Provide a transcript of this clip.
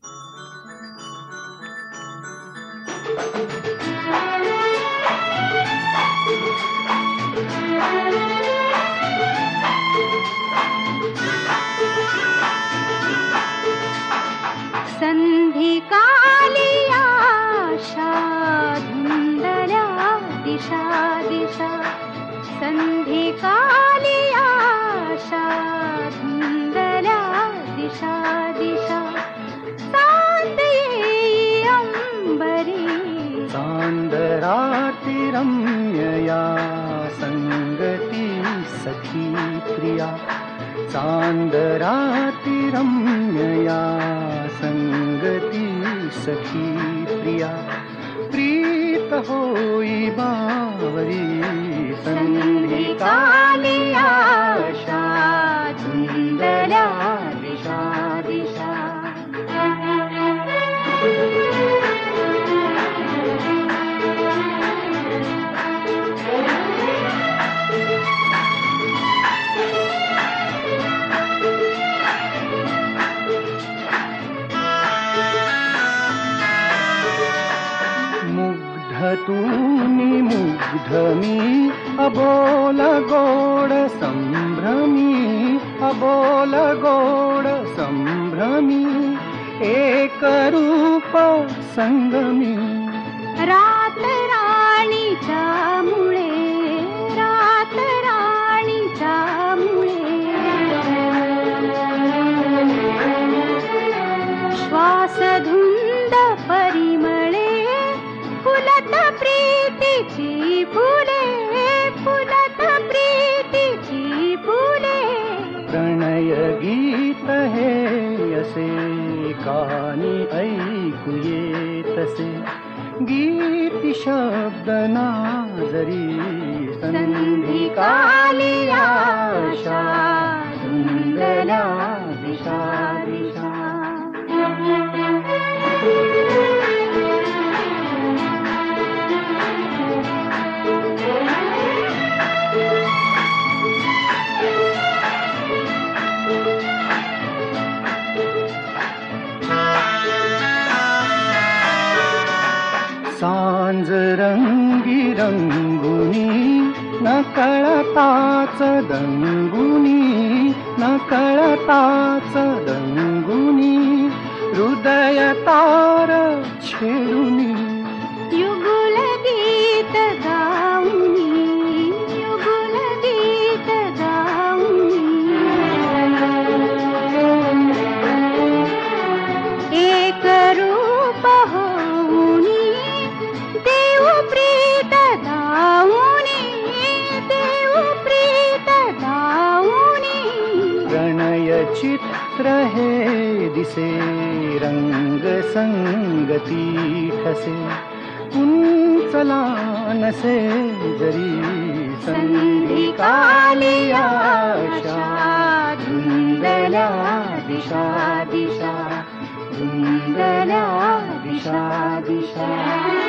संधिकाली आशा धुंदल्या दिशा दिशा, संधिकाली आशा धुंदल्या दिशा दिशा, चांद येई अंबरी चांदराती रम्यया संगती सखी प्रिया, चांदराती रम्यया संगती सखी प्रिया, प्रीत होई बावरी संधिकाली आशा धुंदल्या दिशा दिशा. तूनी मुग्ध मी अबोल गोड संभ्रमी, अबोल गोड संभ्रमी, एक रूप संगमी. रात राणीच्या मुळे, रात राणीच्या मुळे, श्वास धुंद परिमळे, फुलत प्रीतीची फुले, फुलत प्रीतीची फुले. प्रणय गीत हे असे कानी ऐकू येतसे, गीती शब्द नाजरी संधिकाली आशा धुंदल्या दिशा दिशा. सांज रंगी रंगुनी नकळताच दंगुनी, नकळताच दंगुनी, हृदय तार छेडुनी. युगुल गीत गाऊनी, युगुल गीत गाऊनी, एक रूप होऊनी, देव प्रीत धाऊनी, देव प्रीत धाऊनी. प्रणय चित्र हे दिसे रंग संगती ठसे, उंचला नसे जरी संधिकाली आशा धुंदल्या दिशा दिशा, धुंदल्या दिशा दिशा.